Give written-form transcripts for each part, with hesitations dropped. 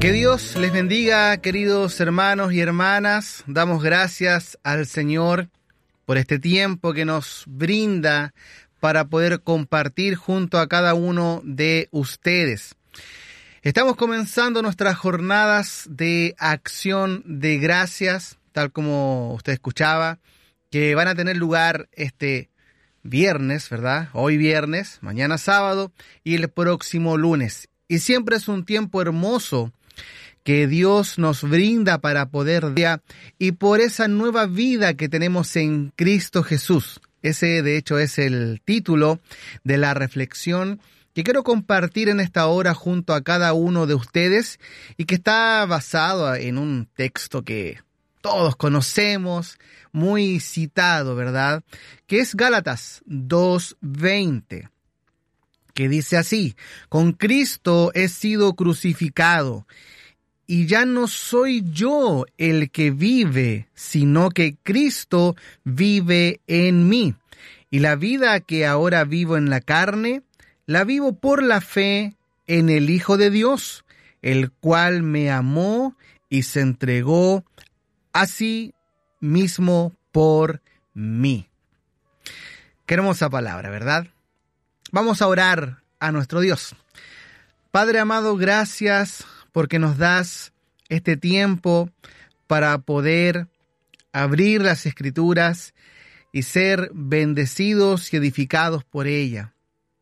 Que Dios les bendiga, queridos hermanos y hermanas. Damos gracias al Señor por este tiempo que nos brinda para poder compartir junto a cada uno de ustedes. Estamos comenzando nuestras jornadas de acción de gracias, tal como usted escuchaba, que van a tener lugar este viernes, ¿verdad? Hoy viernes, mañana sábado y el próximo lunes. Y siempre es un tiempo hermoso que Dios nos brinda para poder ver y por esa nueva vida que tenemos en Cristo Jesús. Ese, de hecho, es el título de la reflexión que quiero compartir en esta hora junto a cada uno de ustedes y que está basado en un texto que todos conocemos, muy citado, ¿verdad? Que es Gálatas 2:20, que dice así: con Cristo he sido crucificado, y ya no soy yo el que vive, sino que Cristo vive en mí. Y la vida que ahora vivo en la carne, la vivo por la fe en el Hijo de Dios, el cual me amó y se entregó a sí mismo por mí. Qué hermosa palabra, ¿verdad? Vamos a orar a nuestro Dios. Padre amado, gracias porque nos das este tiempo para poder abrir las Escrituras y ser bendecidos y edificados por ella.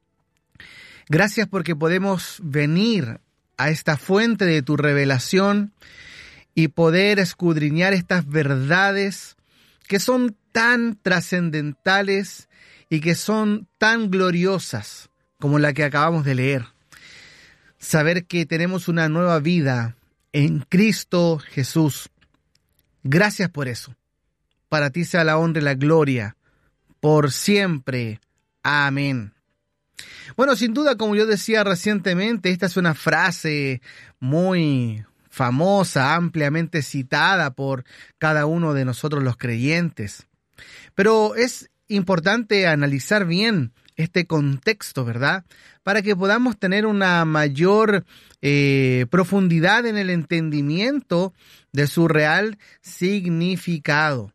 Gracias porque podemos venir a esta fuente de tu revelación y poder escudriñar estas verdades que son tan trascendentales y que son tan gloriosas como la que acabamos de leer. Saber que tenemos una nueva vida en Cristo Jesús. Gracias por eso. Para ti sea la honra y la gloria por siempre. Amén. Bueno, sin duda, como yo decía recientemente, esta es una frase muy famosa, ampliamente citada por cada uno de nosotros los creyentes. Pero es importante analizar bien este contexto, ¿verdad? Para que podamos tener una mayor profundidad en el entendimiento de su real significado.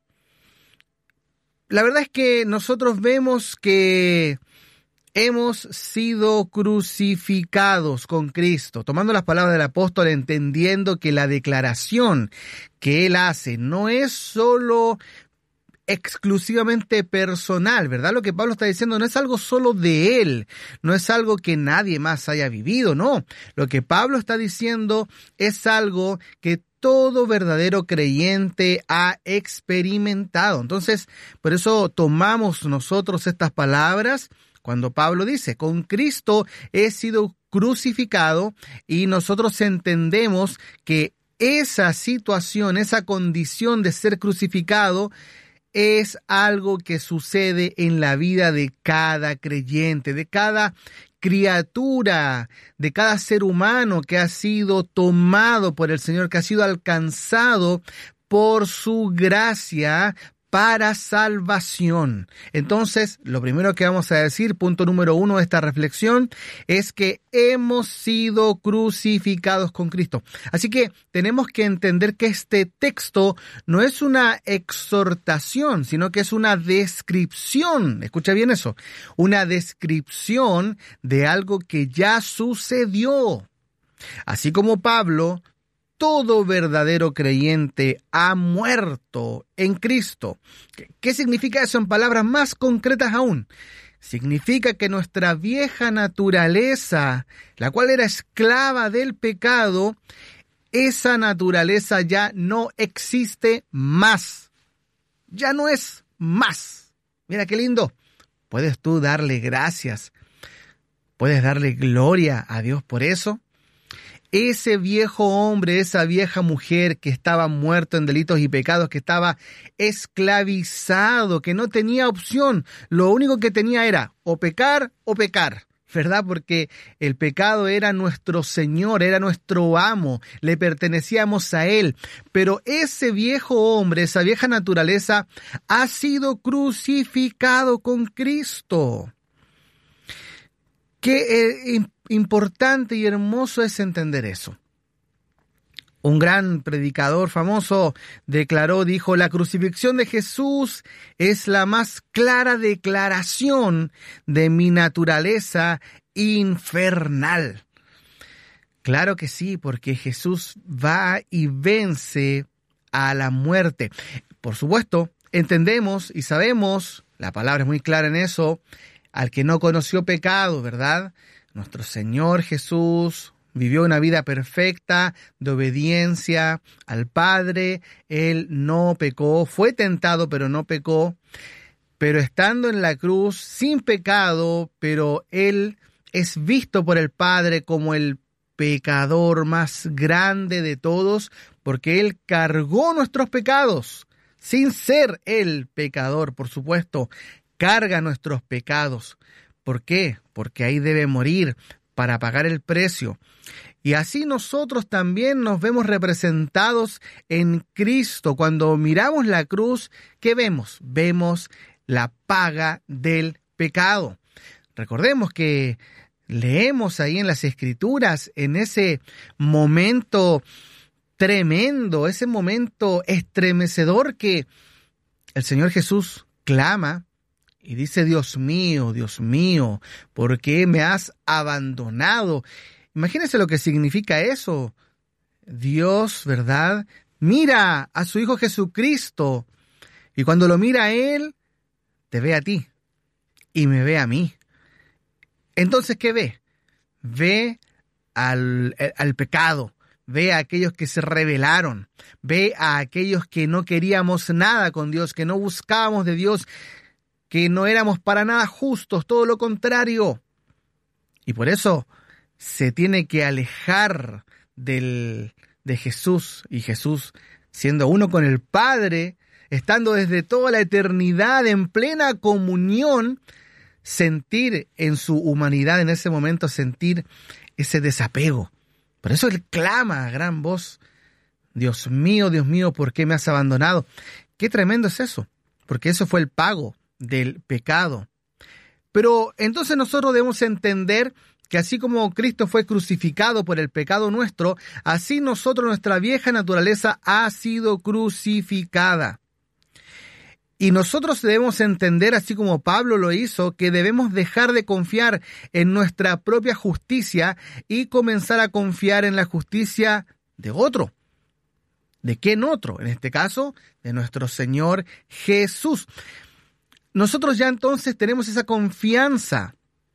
La verdad es que nosotros vemos que hemos sido crucificados con Cristo, tomando las palabras del apóstol, entendiendo que la declaración que él hace no es solo exclusivamente personal, ¿verdad? Lo que Pablo está diciendo no es algo solo de él, no es algo que nadie más haya vivido, no. Lo que Pablo está diciendo es algo que todo verdadero creyente ha experimentado. Entonces, por eso tomamos nosotros estas palabras cuando Pablo dice: con Cristo he sido crucificado, y nosotros entendemos que esa situación, esa condición de ser crucificado, es algo que sucede en la vida de cada creyente, de cada criatura, de cada ser humano que ha sido tomado por el Señor, que ha sido alcanzado por su gracia para salvación. Entonces, lo primero que vamos a decir, punto número 1 de esta reflexión, es que hemos sido crucificados con Cristo. Así que tenemos que entender que este texto no es una exhortación, sino que es una descripción. Escucha bien eso, una descripción de algo que ya sucedió. Así como Pablo, todo verdadero creyente ha muerto en Cristo. ¿Qué significa eso en palabras más concretas aún? Significa que nuestra vieja naturaleza, la cual era esclava del pecado, esa naturaleza ya no existe más. Ya no es más. Mira qué lindo. ¿Puedes tú darle gracias? ¿Puedes darle gloria a Dios por eso? Ese viejo hombre, esa vieja mujer que estaba muerto en delitos y pecados, que estaba esclavizado, que no tenía opción, lo único que tenía era o pecar, ¿verdad? Porque el pecado era nuestro Señor, era nuestro amo, le pertenecíamos a Él. Pero ese viejo hombre, esa vieja naturaleza, ha sido crucificado con Cristo. Qué importante y hermoso es entender eso. Un gran predicador famoso dijo, la crucifixión de Jesús es la más clara declaración de mi naturaleza infernal. Claro que sí, porque Jesús va y vence a la muerte. Por supuesto, entendemos y sabemos, la palabra es muy clara en eso, al que no conoció pecado, ¿verdad? Nuestro Señor Jesús vivió una vida perfecta de obediencia al Padre. Él no pecó, fue tentado, pero no pecó. Pero estando en la cruz, sin pecado, pero Él es visto por el Padre como el pecador más grande de todos, porque Él cargó nuestros pecados, sin ser Él pecador, por supuesto, carga nuestros pecados. ¿Por qué? Porque ahí debe morir para pagar el precio. Y así nosotros también nos vemos representados en Cristo. Cuando miramos la cruz, ¿qué vemos? Vemos la paga del pecado. Recordemos que leemos ahí en las Escrituras, en ese momento tremendo, ese momento estremecedor que el Señor Jesús clama y dice, Dios mío, ¿por qué me has abandonado? Imagínense lo que significa eso. Dios, ¿verdad? Mira a su Hijo Jesucristo y cuando lo mira a Él, te ve a ti y me ve a mí. Entonces, ¿qué ve? Ve al pecado, ve a aquellos que se rebelaron, ve a aquellos que no queríamos nada con Dios, que no buscábamos de Dios, que no éramos para nada justos, todo lo contrario. Y por eso se tiene que alejar de Jesús, y Jesús, siendo uno con el Padre, estando desde toda la eternidad en plena comunión, sentir en su humanidad en ese momento, sentir ese desapego. Por eso Él clama a gran voz, Dios mío, ¿por qué me has abandonado? Qué tremendo es eso, porque eso fue el pago del pecado. Pero entonces nosotros debemos entender que así como Cristo fue crucificado por el pecado nuestro, así nosotros, nuestra vieja naturaleza ha sido crucificada. Y nosotros debemos entender, así como Pablo lo hizo, que debemos dejar de confiar en nuestra propia justicia y comenzar a confiar en la justicia de otro. ¿De quién otro? En este caso, de nuestro Señor Jesús. Nosotros ya entonces tenemos esa confianza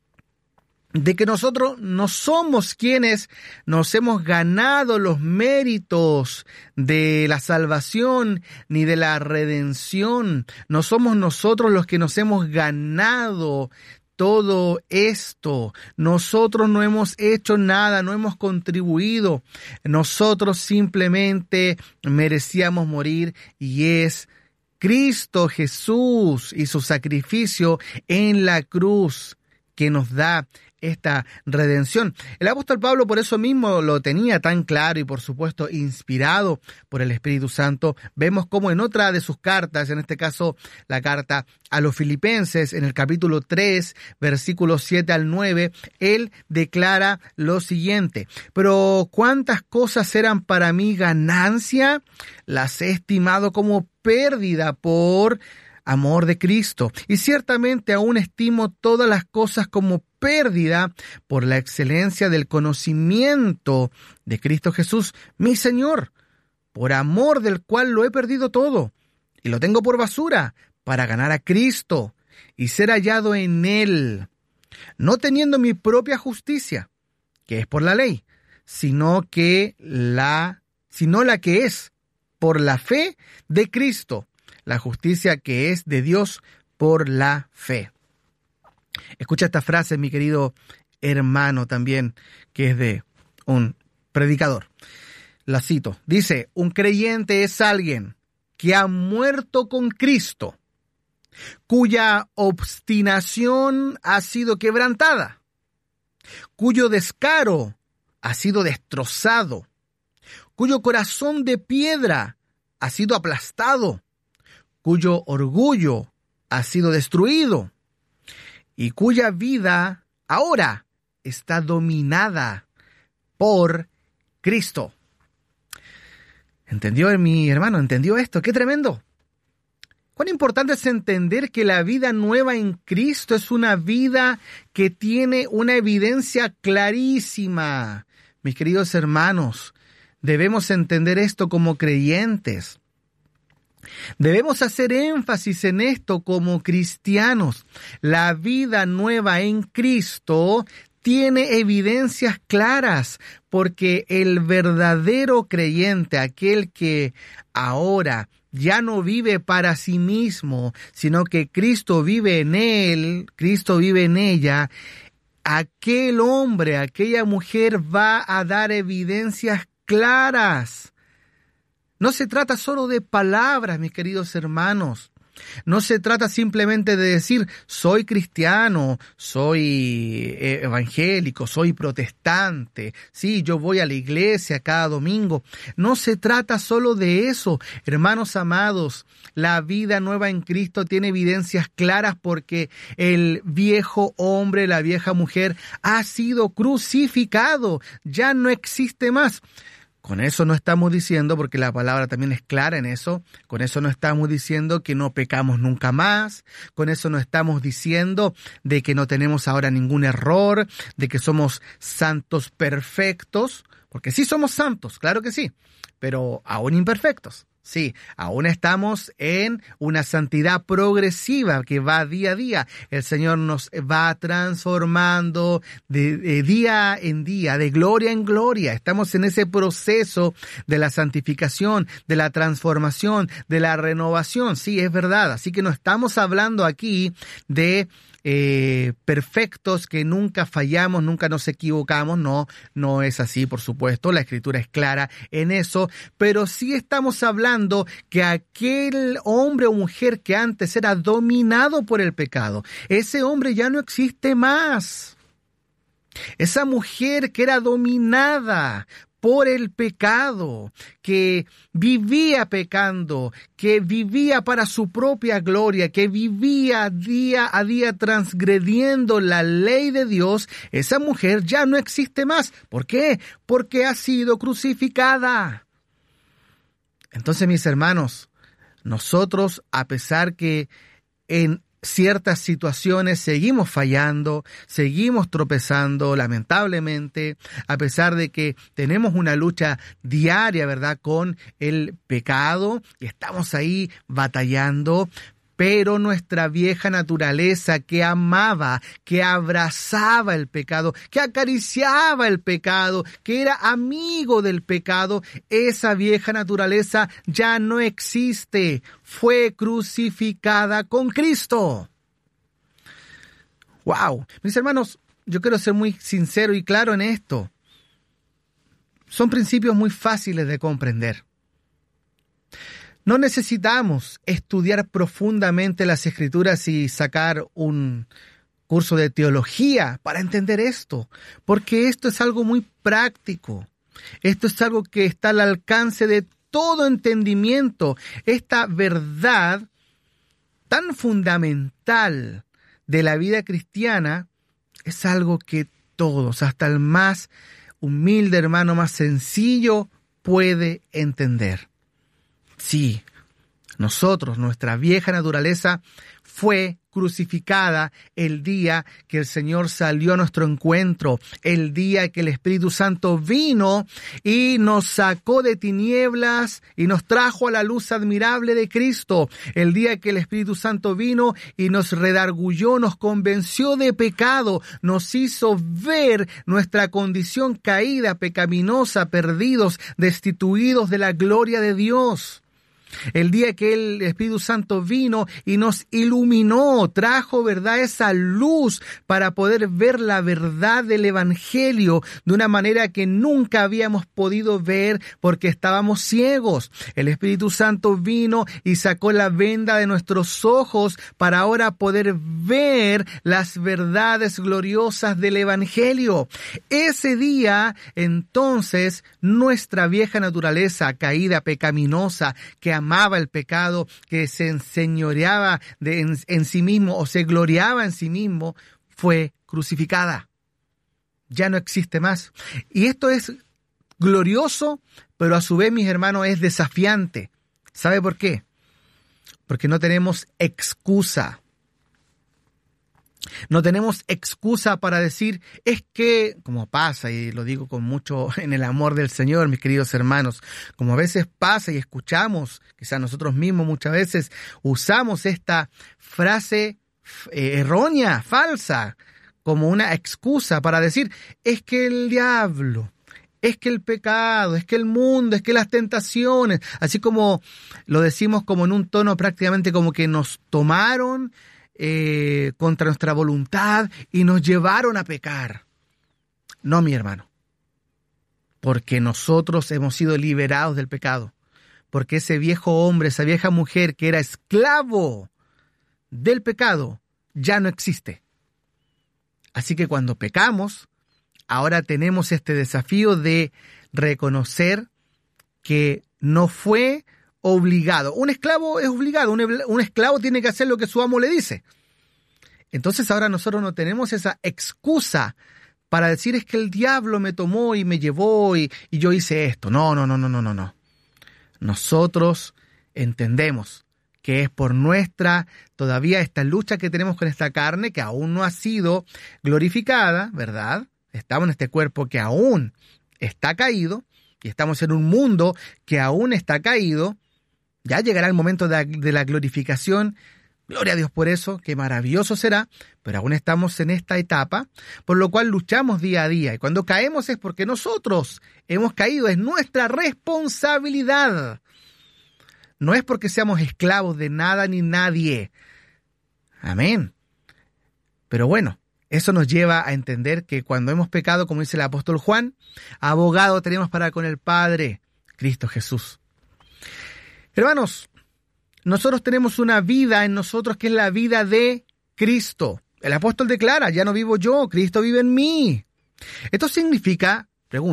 de que nosotros no somos quienes nos hemos ganado los méritos de la salvación ni de la redención. No somos nosotros los que nos hemos ganado todo esto. Nosotros no hemos hecho nada, no hemos contribuido. Nosotros simplemente merecíamos morir y es Cristo Jesús y su sacrificio en la cruz que nos da esta redención. El apóstol Pablo por eso mismo lo tenía tan claro y por supuesto inspirado por el Espíritu Santo. Vemos cómo en otra de sus cartas, en este caso la carta a los Filipenses, en el capítulo 3, versículos 7 al 9, él declara lo siguiente: pero cuántas cosas eran para mí ganancia, las he estimado como pérdida por amor de Cristo, y ciertamente aún estimo todas las cosas como pérdida por la excelencia del conocimiento de Cristo Jesús, mi Señor, por amor del cual lo he perdido todo, y lo tengo por basura, para ganar a Cristo y ser hallado en Él, no teniendo mi propia justicia, que es por la ley, sino la que es por la fe de Cristo, la justicia que es de Dios por la fe. Escucha esta frase, mi querido hermano, también, que es de un predicador. La cito. Dice: un creyente es alguien que ha muerto con Cristo, cuya obstinación ha sido quebrantada, cuyo descaro ha sido destrozado, cuyo corazón de piedra ha sido aplastado, cuyo orgullo ha sido destruido y cuya vida ahora está dominada por Cristo. ¿Entendió mi hermano? ¿Entendió esto? ¡Qué tremendo! Cuán importante es entender que la vida nueva en Cristo es una vida que tiene una evidencia clarísima. Mis queridos hermanos, debemos entender esto como creyentes. Debemos hacer énfasis en esto como cristianos. La vida nueva en Cristo tiene evidencias claras, porque el verdadero creyente, aquel que ahora ya no vive para sí mismo, sino que Cristo vive en él, Cristo vive en ella, aquel hombre, aquella mujer va a dar evidencias claras. No se trata solo de palabras, mis queridos hermanos. No se trata simplemente de decir, soy cristiano, soy evangélico, soy protestante, sí, yo voy a la iglesia cada domingo. No se trata solo de eso. Hermanos amados, la vida nueva en Cristo tiene evidencias claras porque el viejo hombre, la vieja mujer ha sido crucificado, ya no existe más. Con eso no estamos diciendo, porque la palabra también es clara en eso, con eso no estamos diciendo que no pecamos nunca más, con eso no estamos diciendo de que no tenemos ahora ningún error, de que somos santos perfectos, porque sí somos santos, claro que sí, pero aún imperfectos. Sí, aún estamos en una santidad progresiva que va día a día. El Señor nos va transformando de día en día, de gloria en gloria. Estamos en ese proceso de la santificación, de la transformación, de la renovación. Sí, es verdad. Así que no estamos hablando aquí de perfectos, que nunca fallamos, nunca nos equivocamos. No es así, por supuesto. La Escritura es clara en eso, pero sí estamos hablando que aquel hombre o mujer que antes era dominado por el pecado, ese hombre ya no existe más. Esa mujer que era dominada por el pecado, que vivía pecando, que vivía para su propia gloria, que vivía día a día transgrediendo la ley de Dios, esa mujer ya no existe más. ¿Por qué? Porque ha sido crucificada. Entonces, mis hermanos, nosotros, a pesar que en ciertas situaciones seguimos fallando, seguimos tropezando, lamentablemente, a pesar de que tenemos una lucha diaria, ¿verdad?, con el pecado, y estamos ahí batallando, pero nuestra vieja naturaleza que amaba, que abrazaba el pecado, que acariciaba el pecado, que era amigo del pecado, esa vieja naturaleza ya no existe. Fue crucificada con Cristo. ¡Wow! Mis hermanos, yo quiero ser muy sincero y claro en esto. Son principios muy fáciles de comprender. No necesitamos estudiar profundamente las Escrituras y sacar un curso de teología para entender esto, porque esto es algo muy práctico. Esto es algo que está al alcance de todo entendimiento. Esta verdad tan fundamental de la vida cristiana es algo que todos, hasta el más humilde hermano, más sencillo, puede entender. Sí, nosotros, nuestra vieja naturaleza fue crucificada el día que el Señor salió a nuestro encuentro, el día que el Espíritu Santo vino y nos sacó de tinieblas y nos trajo a la luz admirable de Cristo, el día que el Espíritu Santo vino y nos redarguyó, nos convenció de pecado, nos hizo ver nuestra condición caída, pecaminosa, perdidos, destituidos de la gloria de Dios. El día que el Espíritu Santo vino y nos iluminó, trajo, ¿verdad?, esa luz para poder ver la verdad del Evangelio de una manera que nunca habíamos podido ver porque estábamos ciegos. El Espíritu Santo vino y sacó la venda de nuestros ojos para ahora poder ver las verdades gloriosas del Evangelio. Ese día, entonces, nuestra vieja naturaleza caída, pecaminosa, que amaba el pecado, que se enseñoreaba en sí mismo o se gloriaba en sí mismo, fue crucificada. Ya no existe más. Y esto es glorioso, pero a su vez, mis hermanos, es desafiante. ¿Sabe por qué? Porque no tenemos excusa. No tenemos excusa para decir, es que, como pasa, y lo digo con mucho en el amor del Señor, mis queridos hermanos, como a veces pasa y escuchamos, quizás nosotros mismos muchas veces usamos esta frase errónea, falsa, como una excusa para decir, es que el diablo, es que el pecado, es que el mundo, es que las tentaciones, así como lo decimos como en un tono prácticamente como que nos tomaron contra nuestra voluntad y nos llevaron a pecar. No, mi hermano, porque nosotros hemos sido liberados del pecado, porque ese viejo hombre, esa vieja mujer que era esclavo del pecado, ya no existe. Así que cuando pecamos, ahora tenemos este desafío de reconocer que no fue obligado. Un esclavo es obligado, un esclavo tiene que hacer lo que su amo le dice. Entonces ahora nosotros no tenemos esa excusa para decir es que el diablo me tomó y me llevó y yo hice esto. No. Nosotros entendemos que es por todavía esta lucha que tenemos con esta carne que aún no ha sido glorificada, ¿verdad? Estamos en este cuerpo que aún está caído y estamos en un mundo que aún está caído. Ya llegará el momento de la glorificación. Gloria a Dios por eso, qué maravilloso será, pero aún estamos en esta etapa, por lo cual luchamos día a día. Y cuando caemos es porque nosotros hemos caído, es nuestra responsabilidad. No es porque seamos esclavos de nada ni nadie. Amén. Pero bueno, eso nos lleva a entender que cuando hemos pecado, como dice el apóstol Juan, abogado tenemos para con el Padre, Cristo Jesús. Hermanos, nosotros tenemos una vida en nosotros que es la vida de Cristo. El apóstol declara, ya no vivo yo, Cristo vive en mí. Esto significa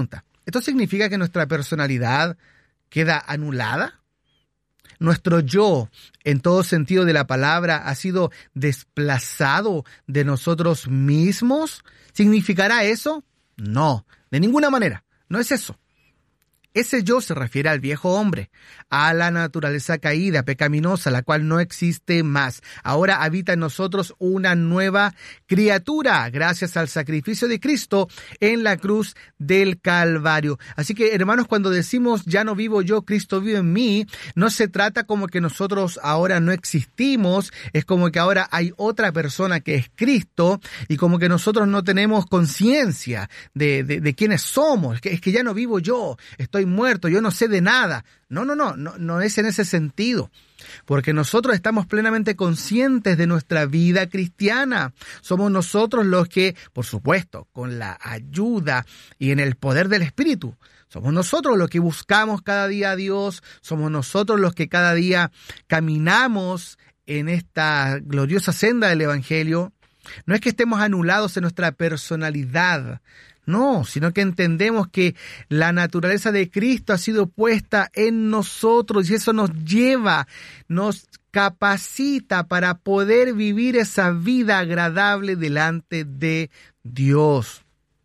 que nuestra personalidad queda anulada. Nuestro yo, en todo sentido de la palabra, ha sido desplazado de nosotros mismos. ¿Significará eso? No, de ninguna manera. No es eso. Ese yo se refiere al viejo hombre, a la naturaleza caída, pecaminosa, la cual no existe más. Ahora habita en nosotros una nueva criatura, gracias al sacrificio de Cristo en la cruz del Calvario. Así que, hermanos, cuando decimos ya no vivo yo, Cristo vive en mí, no se trata como que nosotros ahora no existimos, es como que ahora hay otra persona que es Cristo y como que nosotros no tenemos conciencia de quiénes somos, es que ya no vivo yo, estoy muerto, yo no sé de nada. No es en ese sentido, porque nosotros estamos plenamente conscientes de nuestra vida cristiana. Somos nosotros los que, por supuesto, con la ayuda y en el poder del Espíritu, somos nosotros los que buscamos cada día a Dios, somos nosotros los que cada día caminamos en esta gloriosa senda del Evangelio. No es que estemos anulados en nuestra personalidad, no, sino que entendemos que la naturaleza de Cristo ha sido puesta en nosotros y eso nos lleva, nos capacita para poder vivir esa vida agradable delante de Dios.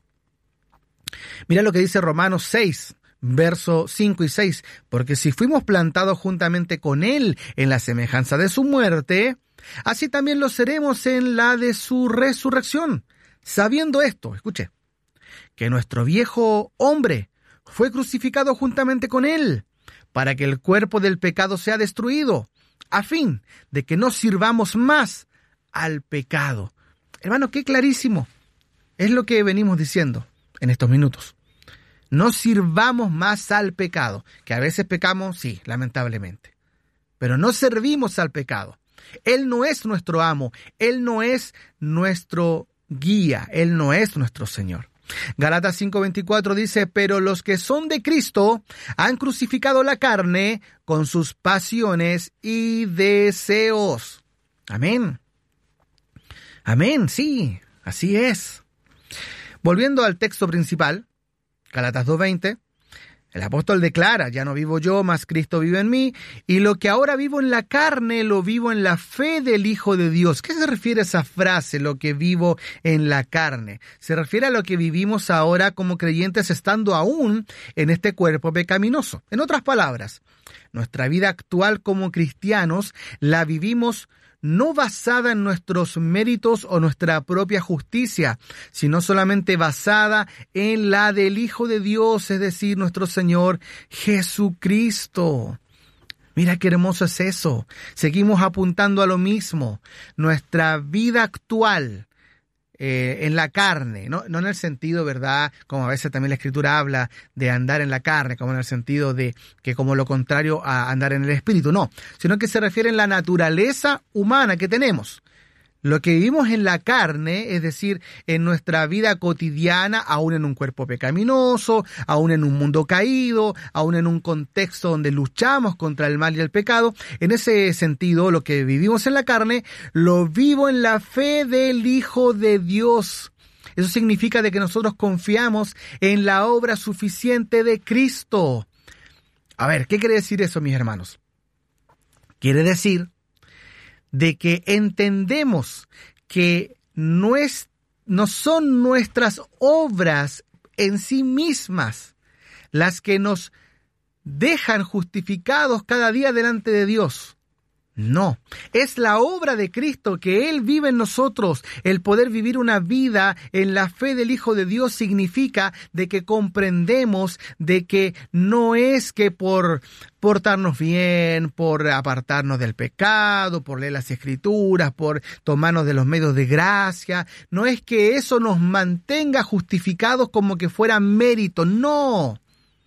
Mira lo que dice Romanos 6, versos 5 y 6. Porque si fuimos plantados juntamente con Él en la semejanza de su muerte, así también lo seremos en la de su resurrección. Sabiendo esto, escuche, que nuestro viejo hombre fue crucificado juntamente con Él, para que el cuerpo del pecado sea destruido, a fin de que no sirvamos más al pecado. Hermano, qué clarísimo es lo que venimos diciendo en estos minutos. No sirvamos más al pecado, que a veces pecamos, sí, lamentablemente, pero no servimos al pecado. Él no es nuestro amo, Él no es nuestro guía, Él no es nuestro Señor. Gálatas 5:24 dice, pero los que son de Cristo han crucificado la carne con sus pasiones y deseos. Amén. Amén, sí, así es. Volviendo al texto principal, Gálatas 2:20, El apóstol declara, ya no vivo yo, mas Cristo vive en mí, y lo que ahora vivo en la carne, lo vivo en la fe del Hijo de Dios. ¿Qué se refiere a esa frase, lo que vivo en la carne? Se refiere a lo que vivimos ahora como creyentes estando aún en este cuerpo pecaminoso. En otras palabras, nuestra vida actual como cristianos la vivimos no basada en nuestros méritos o nuestra propia justicia, sino solamente basada en la del Hijo de Dios, es decir, nuestro Señor Jesucristo. Mira qué hermoso es eso. Seguimos apuntando a lo mismo. Nuestra vida actual en la carne, no en el sentido, ¿verdad? Como a veces también la Escritura habla de andar en la carne, como en el sentido de que como lo contrario a andar en el Espíritu, no, sino que se refiere en la naturaleza humana que tenemos. Lo que vivimos en la carne, es decir, en nuestra vida cotidiana, aún en un cuerpo pecaminoso, aún en un mundo caído, aún en un contexto donde luchamos contra el mal y el pecado, en ese sentido, lo que vivimos en la carne, lo vivo en la fe del Hijo de Dios. Eso significa de que nosotros confiamos en la obra suficiente de Cristo. A ver, ¿qué quiere decir eso, mis hermanos? Quiere decir de que entendemos que no son nuestras obras en sí mismas las que nos dejan justificados cada día delante de Dios. No, es la obra de Cristo, que Él vive en nosotros. El poder vivir una vida en la fe del Hijo de Dios significa de que comprendemos de que no es que por portarnos bien, por apartarnos del pecado, por leer las Escrituras, por tomarnos de los medios de gracia, no es que eso nos mantenga justificados como que fuera mérito, no.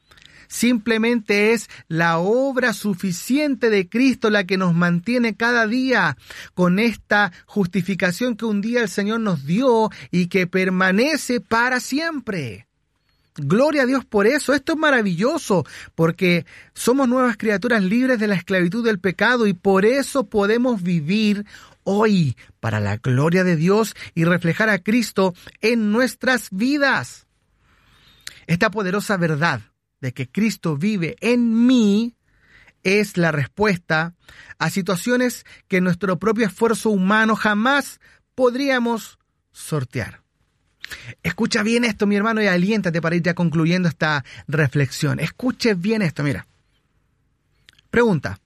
Simplemente es la obra suficiente de Cristo la que nos mantiene cada día con esta justificación que un día el Señor nos dio y que permanece para siempre. Gloria a Dios por eso. Esto es maravilloso porque somos nuevas criaturas libres de la esclavitud del pecado y por eso podemos vivir hoy para la gloria de Dios y reflejar a Cristo en nuestras vidas. Esta poderosa verdad de que Cristo vive en mí es la respuesta a situaciones que nuestro propio esfuerzo humano jamás podríamos sortear. Escucha bien esto, mi hermano, y aliéntate para ir ya concluyendo esta reflexión. Escuche bien esto, mira. Pregunta: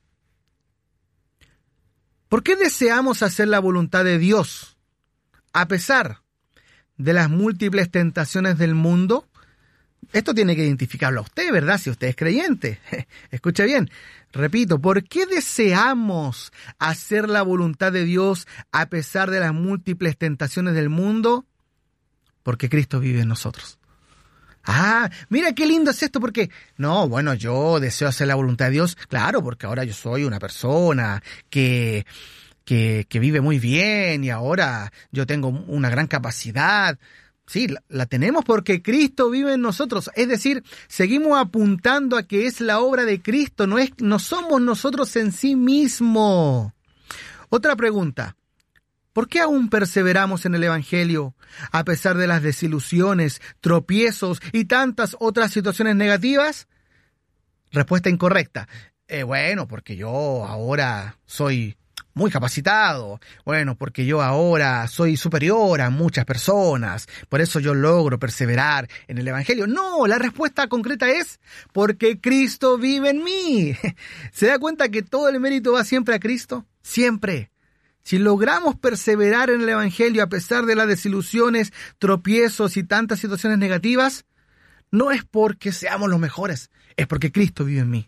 ¿por qué deseamos hacer la voluntad de Dios a pesar de las múltiples tentaciones del mundo? Esto tiene que identificarlo a usted, ¿verdad? Si usted es creyente. Escuche bien. Repito, ¿por qué deseamos hacer la voluntad de Dios a pesar de las múltiples tentaciones del mundo? Porque Cristo vive en nosotros. Ah, mira qué lindo es esto, porque no, bueno, yo deseo hacer la voluntad de Dios, claro, porque ahora yo soy una persona que vive muy bien y ahora yo tengo una gran capacidad. Sí, la tenemos porque Cristo vive en nosotros. Es decir, seguimos apuntando a que es la obra de Cristo, no somos nosotros en sí mismos. Otra pregunta: ¿por qué aún perseveramos en el Evangelio a pesar de las desilusiones, tropiezos y tantas otras situaciones negativas? Respuesta incorrecta. Bueno, porque yo ahora soy muy capacitado. Bueno, porque yo ahora soy superior a muchas personas. Por eso yo logro perseverar en el Evangelio. No, la respuesta concreta es porque Cristo vive en mí. ¿Se da cuenta que todo el mérito va siempre a Cristo? Siempre. Si logramos perseverar en el Evangelio a pesar de las desilusiones, tropiezos y tantas situaciones negativas, no es porque seamos los mejores, es porque Cristo vive en mí.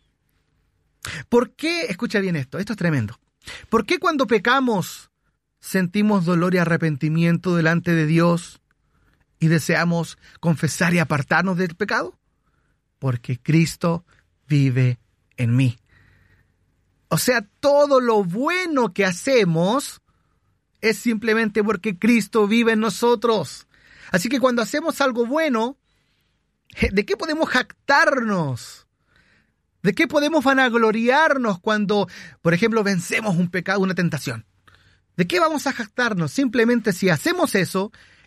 ¿Por qué? Escucha bien esto es tremendo. ¿Por qué cuando pecamos sentimos dolor y arrepentimiento delante de Dios y deseamos confesar y apartarnos del pecado? Porque Cristo vive en mí. O sea, todo lo bueno que hacemos es simplemente porque Cristo vive en nosotros. Así que cuando hacemos algo bueno, ¿de qué podemos jactarnos? ¿De qué podemos vanagloriarnos cuando, por ejemplo, vencemos un pecado, una tentación? ¿De qué vamos a jactarnos? Simplemente si hacemos eso,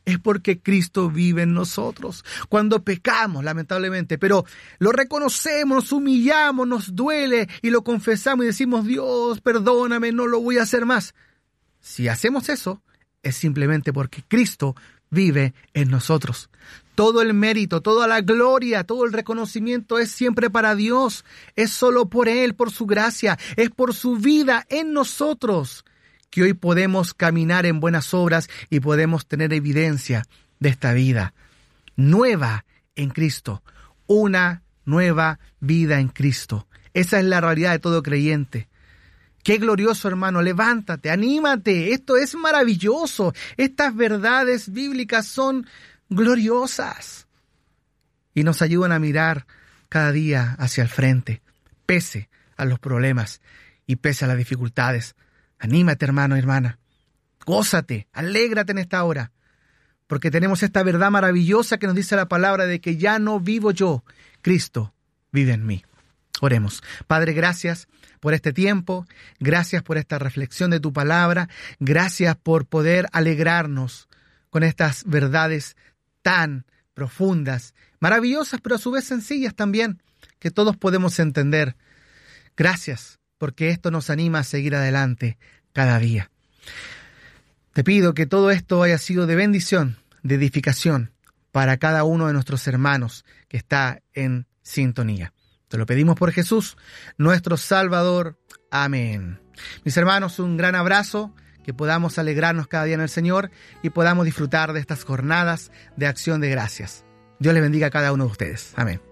es porque Cristo vive en nosotros. Cuando pecamos, lamentablemente, pero lo reconocemos, nos humillamos, nos duele y lo confesamos y decimos, Dios, perdóname, no lo voy a hacer más. Si hacemos eso, es simplemente porque Cristo vive en nosotros. Todo el mérito, toda la gloria, todo el reconocimiento es siempre para Dios. Es solo por Él, por su gracia, es por su vida en nosotros que hoy podemos caminar en buenas obras y podemos tener evidencia de esta vida nueva en Cristo. Una nueva vida en Cristo. Esa es la realidad de todo creyente. Qué glorioso, hermano. Levántate, anímate. Esto es maravilloso. Estas verdades bíblicas son gloriosas y nos ayudan a mirar cada día hacia el frente, pese a los problemas y pese a las dificultades. Anímate, hermano y hermana. Gózate, alégrate en esta hora, porque tenemos esta verdad maravillosa que nos dice la palabra de que ya no vivo yo, Cristo vive en mí. Oremos. Padre, gracias por este tiempo, gracias por esta reflexión de tu palabra, gracias por poder alegrarnos con estas verdades tan profundas, maravillosas, pero a su vez sencillas también, que todos podemos entender. Gracias, porque esto nos anima a seguir adelante cada día. Te pido que todo esto haya sido de bendición, de edificación para cada uno de nuestros hermanos que está en sintonía. Te lo pedimos por Jesús, nuestro Salvador. Amén. Mis hermanos, un gran abrazo, que podamos alegrarnos cada día en el Señor y podamos disfrutar de estas jornadas de acción de gracias. Dios les bendiga a cada uno de ustedes. Amén.